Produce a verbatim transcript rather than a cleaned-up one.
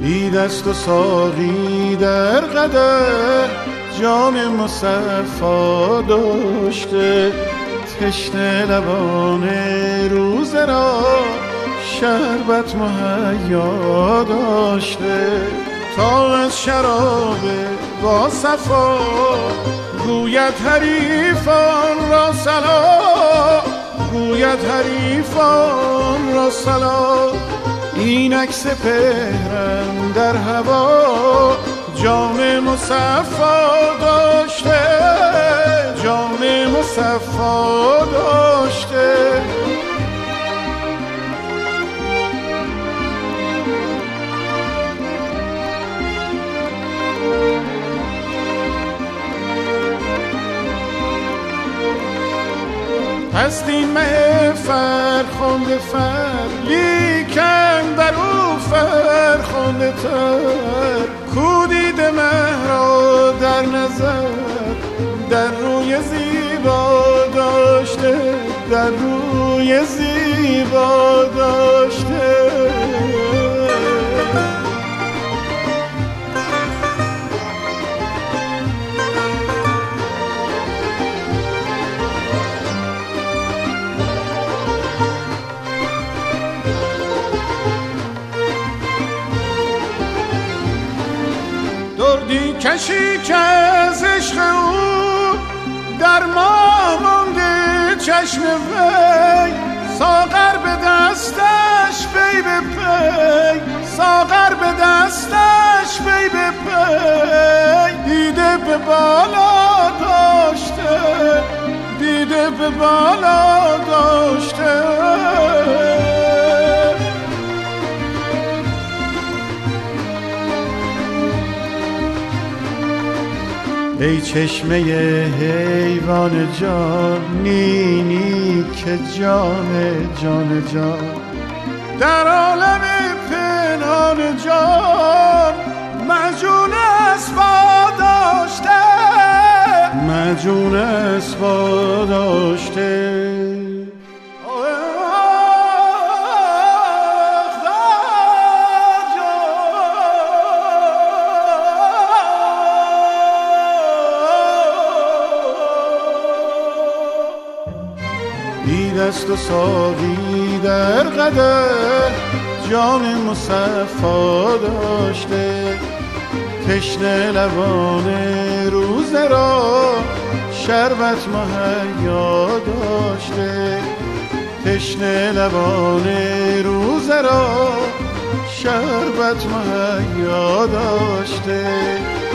بی دست و ساقی در قدح جام مصفا داشته، تشنه لبان روزه را شربت مهیا داشته. تا از شراب با صفا گوید حریفان را سلام، گوید حریفان را سلام. اینک سپهرم در هوا جام مصفا داشته، جام مصفا داشته. هست این مه فرخنده فر، لیکن در او فرخنده تر. کو دیده مه را در نظر در روی زیبا داشته، در روی زیبا داشته. دردی کشی که از عشق او در ما مانده چشم وی. ساغر به دستش پی به پی، ساغر به دستش پی به پی. دیده به بالا داشته، دیده به بالا داشته. ای چشمه حیوان جان، نی نی که جان جان جان. در عالم پنهان جان معجون اسبا داشته، معجون اسبا داشته. بی دست و ساقی در قدح جام مصفا داشته، تشنه لبان روزه را شربت مهیا داشته. تشنه لبان روزه را شربت مهیا داشته.